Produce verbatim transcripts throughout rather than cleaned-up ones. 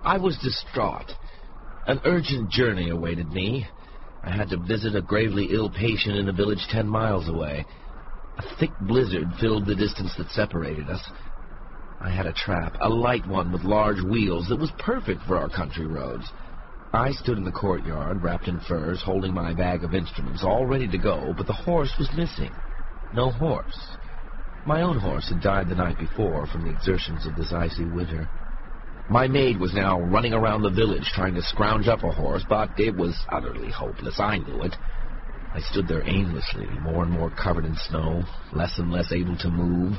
I was distraught. An urgent journey awaited me. I had to visit a gravely ill patient in a village ten miles away. A thick blizzard filled the distance that separated us. I had a trap, a light one with large wheels that was perfect for our country roads. I stood in the courtyard, wrapped in furs, holding my bag of instruments, all ready to go, but the horse was missing. No horse. My own horse had died the night before from the exertions of this icy winter. My maid was now running around the village trying to scrounge up a horse, but it was utterly hopeless. I knew it. I stood there aimlessly, more and more covered in snow, less and less able to move.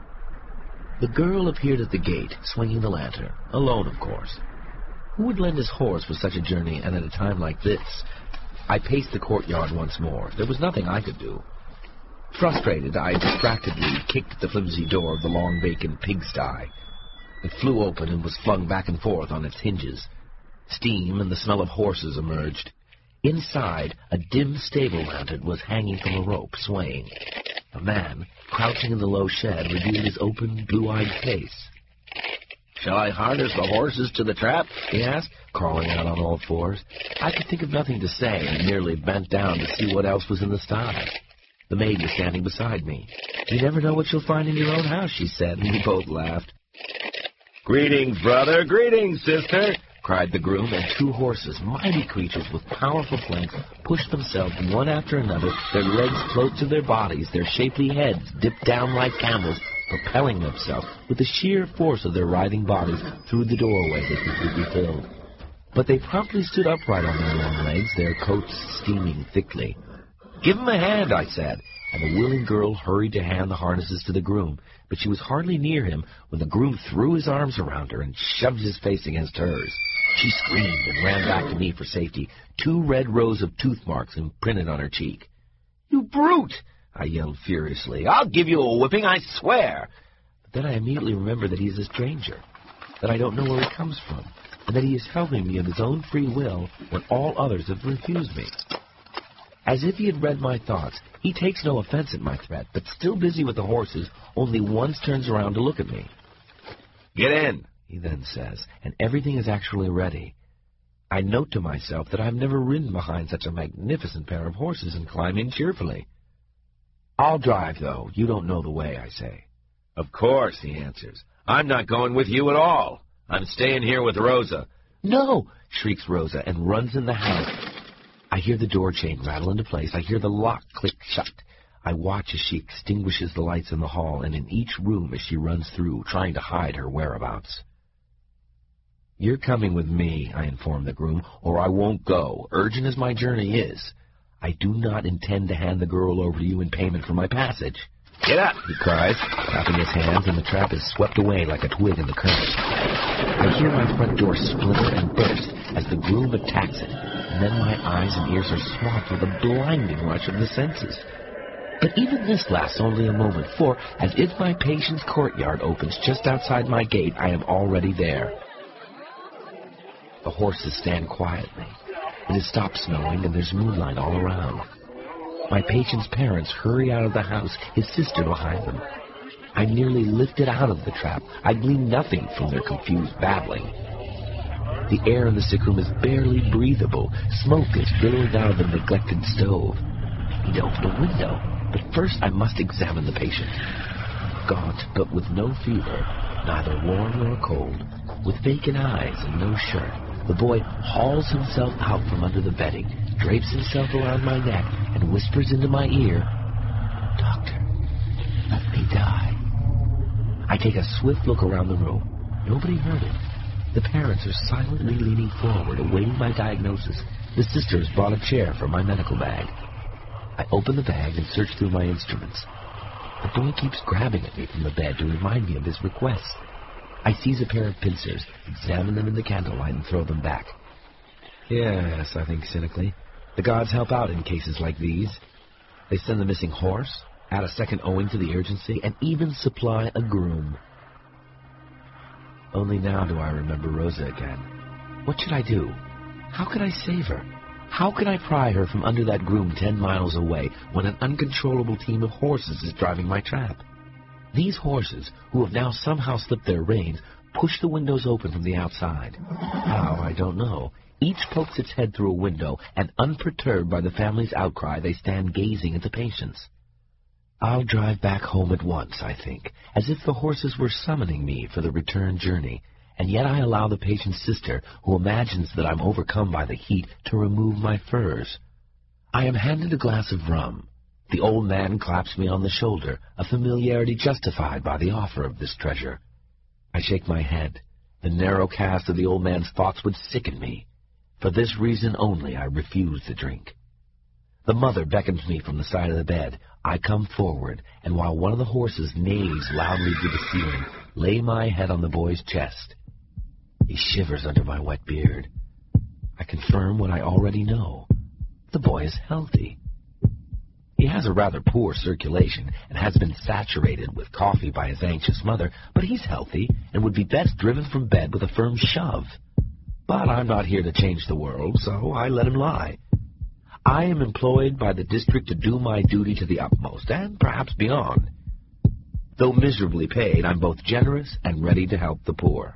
The girl appeared at the gate, swinging the lantern, alone, of course. Who would lend his horse for such a journey and at a time like this? I paced the courtyard once more. There was nothing I could do. Frustrated, I distractedly kicked at the flimsy door of the long vacant pigsty. It flew open and was flung back and forth on its hinges. Steam and the smell of horses emerged. Inside, a dim stable lantern was hanging from a rope, swaying. A man, crouching in the low shed, revealed his open, blue-eyed face. "Shall I harness the horses to the trap?" he asked, crawling out on all fours. I could think of nothing to say and merely bent down to see what else was in the sty. The maid was standing beside me. "You never know what you'll find in your own house," she said, and we both laughed. "Greetings, brother! Greetings, sister!" cried the groom, and two horses, mighty creatures with powerful flanks, pushed themselves one after another, their legs close to their bodies, their shapely heads dipped down like camels, propelling themselves with the sheer force of their writhing bodies through the doorway that completely filled. But they promptly stood upright on their long legs, their coats steaming thickly. "Give him a hand," I said, and the willing girl hurried to hand the harnesses to the groom, but she was hardly near him when the groom threw his arms around her and shoved his face against hers. She screamed and ran back to me for safety, two red rows of tooth marks imprinted on her cheek. "You brute!" I yelled furiously. "I'll give you a whipping, I swear!" But then I immediately remembered that he is a stranger, that I don't know where he comes from, and that he is helping me of his own free will when all others have refused me. As if he had read my thoughts, he takes no offense at my threat, but still busy with the horses, only once turns around to look at me. "Get in," he then says, and everything is actually ready. I note to myself that I have never ridden behind such a magnificent pair of horses and climb in cheerfully. "I'll drive, though. You don't know the way," I say. "Of course," he answers. "I'm not going with you at all. I'm staying here with Rosa." "No!" shrieks Rosa and runs in the house. I hear the door chain rattle into place. I hear the lock click shut. I watch as she extinguishes the lights in the hall and in each room as she runs through, trying to hide her whereabouts. "You're coming with me," I inform the groom, "or I won't go, urgent as my journey is. I do not intend to hand the girl over to you in payment for my passage." "Get up!" he cries, clapping his hands, and the trap is swept away like a twig in the current. I hear my front door splinter and burst as the groom attacks it, and then my eyes and ears are swamped with a blinding rush of the senses. But even this lasts only a moment, for, as if my patient's courtyard opens just outside my gate, I am already there. The horses stand quietly. It has stopped snowing, and there's moonlight all around. My patient's parents hurry out of the house, his sister behind them. I'm nearly lifted out of the trap. I glean nothing from their confused babbling. The air in the sick room is barely breathable. Smoke is billowing out of the neglected stove. I need to open a window, but first I must examine the patient. Gaunt, but with no fever, neither warm nor cold, with vacant eyes and no shirt, the boy hauls himself out from under the bedding, drapes himself around my neck, and whispers into my ear, "Doctor, let me die." I take a swift look around the room. Nobody heard it. The parents are silently leaning forward, awaiting my diagnosis. The sister has brought a chair for my medical bag. I open the bag and search through my instruments. The boy keeps grabbing at me from the bed to remind me of his request. I seize a pair of pincers, examine them in the candlelight, and throw them back. Yes, I think cynically, the gods help out in cases like these. They send the missing horse, add a second owing to the urgency, and even supply a groom. Only now do I remember Rosa again. What should I do? How can I save her? How can I pry her from under that groom ten miles away when an uncontrollable team of horses is driving my trap? These horses, who have now somehow slipped their reins, push the windows open from the outside. How, I don't know. Each pokes its head through a window, and unperturbed by the family's outcry, they stand gazing at the patients. I'll drive back home at once, I think, as if the horses were summoning me for the return journey, and yet I allow the patient's sister, who imagines that I'm overcome by the heat, to remove my furs. I am handed a glass of rum. The old man claps me on the shoulder, a familiarity justified by the offer of this treasure. I shake my head. The narrow cast of the old man's thoughts would sicken me. For this reason only I refuse the drink. The mother beckons me from the side of the bed. I come forward, and while one of the horses neighs loudly to the ceiling, lay my head on the boy's chest. He shivers under my wet beard. I confirm what I already know. The boy is healthy. He has a rather poor circulation and has been saturated with coffee by his anxious mother, but he's healthy and would be best driven from bed with a firm shove. But I'm not here to change the world, so I let him lie. I am employed by the district to do my duty to the utmost, and perhaps beyond. Though miserably paid, I'm both generous and ready to help the poor.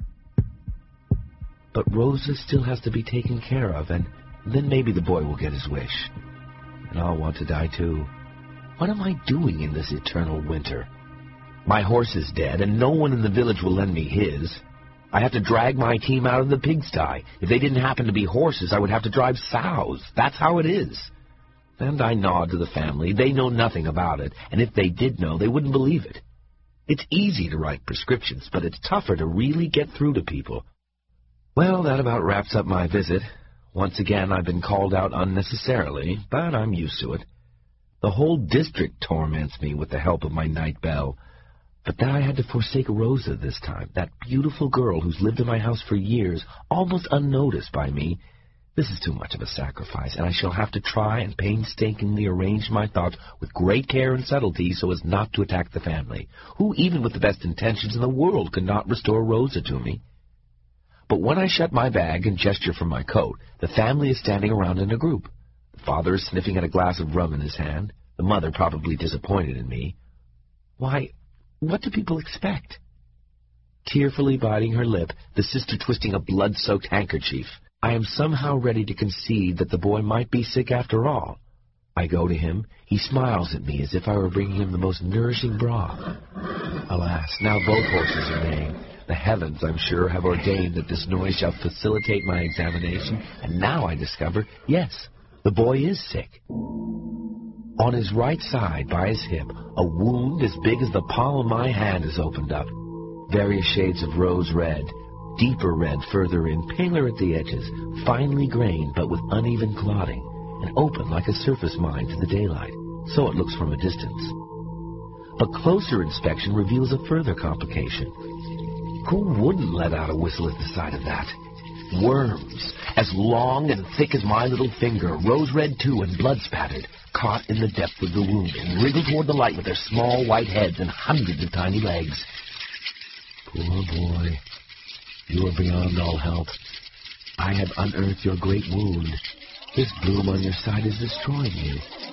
But Rosa still has to be taken care of, and then maybe the boy will get his wish. And I'll want to die too. What am I doing in this eternal winter? My horse is dead, and no one in the village will lend me his. I have to drag my team out of the pigsty. If they didn't happen to be horses, I would have to drive sows. That's how it is. And I nod to the family. They know nothing about it, and if they did know, they wouldn't believe it. It's easy to write prescriptions, but it's tougher to really get through to people. Well, that about wraps up my visit. Once again, I've been called out unnecessarily, but I'm used to it. The whole district torments me with the help of my night bell. But then I had to forsake Rosa this time, that beautiful girl who's lived in my house for years, almost unnoticed by me. This is too much of a sacrifice, and I shall have to try and painstakingly arrange my thoughts with great care and subtlety so as not to attack the family, who, even with the best intentions in the world, could not restore Rosa to me. But when I shut my bag and gesture for my coat, the family is standing around in a group. The father is sniffing at a glass of rum in his hand, the mother probably disappointed in me. Why, what do people expect? Tearfully biting her lip, the sister twisting a blood-soaked handkerchief. I am somehow ready to concede that the boy might be sick after all. I go to him. He smiles at me as if I were bringing him the most nourishing broth. Alas, now both horses are neighing. The heavens, I'm sure, have ordained that this noise shall facilitate my examination, and now I discover, yes, the boy is sick. On his right side, by his hip, a wound as big as the palm of my hand is opened up. Various shades of rose red, deeper red further in, paler at the edges, finely grained but with uneven clotting, and open like a surface mine to the daylight. So it looks from a distance. But closer inspection reveals a further complication. Who wouldn't let out a whistle at the sight of that? Worms, as long and thick as my little finger, rose red too and blood-spattered, caught in the depth of the wound and wriggled toward the light with their small white heads and hundreds of tiny legs. Poor boy, you are beyond all help. I have unearthed your great wound. This bloom on your side is destroying you.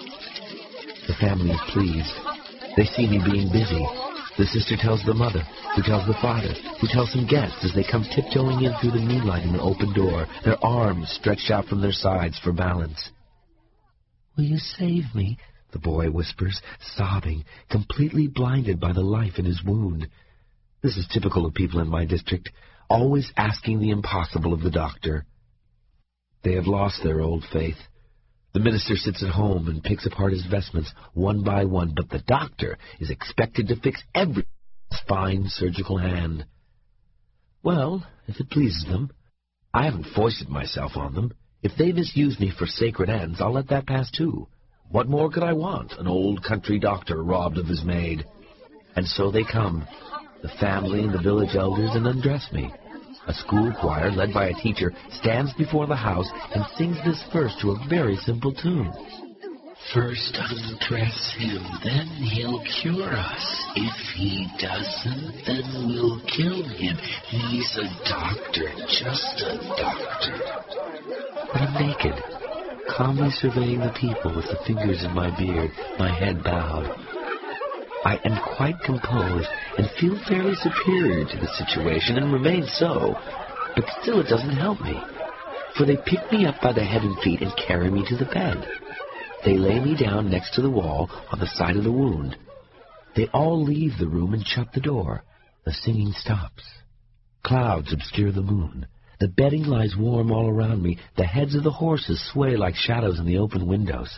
The family is pleased. They see me being busy. The sister tells the mother, who tells the father, who tells some guests as they come tiptoeing in through the moonlight in the open door, their arms stretched out from their sides for balance. "Will you save me?" the boy whispers, sobbing, completely blinded by the life in his wound. This is typical of people in my district, always asking the impossible of the doctor. They have lost their old faith. The minister sits at home and picks apart his vestments one by one, but the doctor is expected to fix every fine surgical hand. Well, if it pleases them. I haven't foisted myself on them. If they misuse me for sacred ends, I'll let that pass too. What more could I want, an old country doctor robbed of his maid? And so they come, the family and the village elders, and undress me. A school choir, led by a teacher, stands before the house and sings this verse to a very simple tune. First undress him, then he'll cure us. If he doesn't, then we'll kill him. He's a doctor, just a doctor. But I'm naked, calmly surveying the people with the fingers in my beard, my head bowed. I am quite composed and feel fairly superior to the situation and remain so, but still it doesn't help me, for they pick me up by the head and feet and carry me to the bed. They lay me down next to the wall on the side of the wound. They all leave the room and shut the door. The singing stops. Clouds obscure the moon. The bedding lies warm all around me. The heads of the horses sway like shadows in the open windows.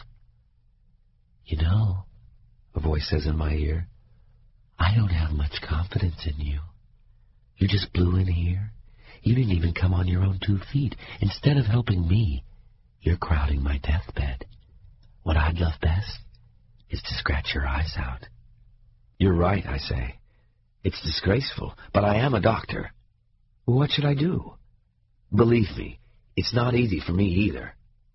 "You know," a voice says in my ear, "I don't have much confidence in you. You just blew in here. You didn't even come on your own two feet. Instead of helping me, you're crowding my deathbed. What I'd love best is to scratch your eyes out." "You're right," I say. "It's disgraceful, but I am a doctor. What should I do? Believe me, it's not easy for me either."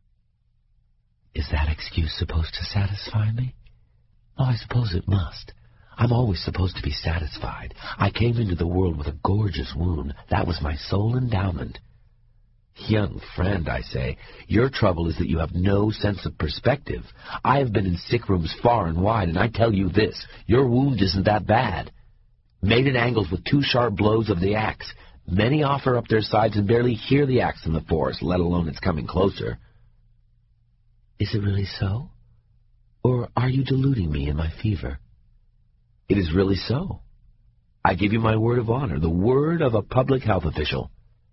Is that excuse supposed to satisfy me? Oh, I suppose it must. I'm always supposed to be satisfied. I came into the world with a gorgeous wound. That was my sole endowment. "Young friend," I say, "your trouble is that you have no sense of perspective. I have been in sick rooms far and wide, and I tell you this, your wound isn't that bad. Made at angles with two sharp blows of the axe. Many offer up their sides and barely hear the axe in the forest, let alone its coming closer." Is it really so? Or are you deluding me in my fever? It is really so. I give you my word of honor, the word of a public health official.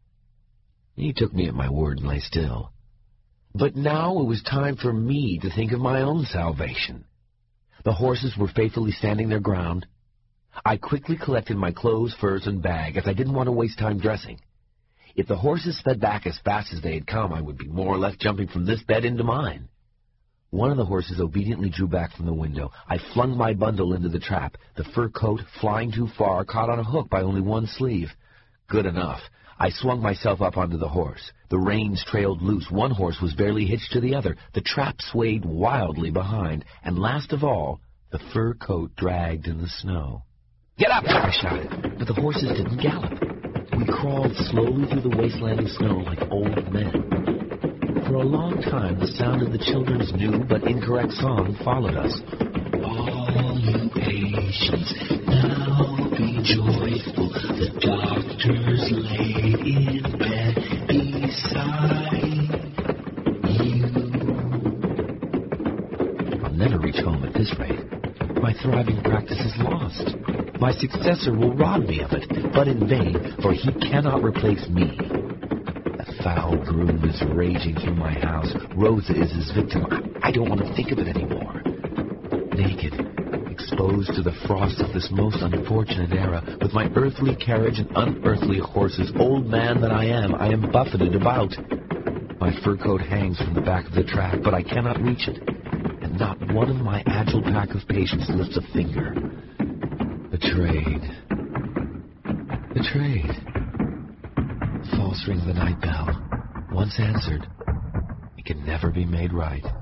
He took me at my word and lay still. But now it was time for me to think of my own salvation. The horses were faithfully standing their ground. I quickly collected my clothes, furs, and bag, as I didn't want to waste time dressing. If the horses sped back as fast as they had come, I would be more or less jumping from this bed into mine. One of the horses obediently drew back from the window. I flung my bundle into the trap. The fur coat, flying too far, caught on a hook by only one sleeve. Good enough. I swung myself up onto the horse. The reins trailed loose. One horse was barely hitched to the other. The trap swayed wildly behind. And last of all, the fur coat dragged in the snow. "Get up!" I shouted. But the horses didn't gallop. We crawled slowly through the wasteland of snow like old men. For a long time, the sound of the children's new but incorrect song followed us. "All you patients, now be joyful. The doctor's laid in bed beside you." I'll never reach home at this rate. My thriving practice is lost. My successor will rob me of it, but in vain, for he cannot replace me. The foul groom is raging through my house. Rosa is his victim. I, I don't want to think of it anymore. Naked, exposed to the frost of this most unfortunate era, with my earthly carriage and unearthly horses, old man that I am, I am buffeted about. My fur coat hangs from the back of the trap, but I cannot reach it, and not one of my agile pack of patients lifts a finger. Betrayed. Betrayed. False rings the night bell. Once answered, it can never be made right.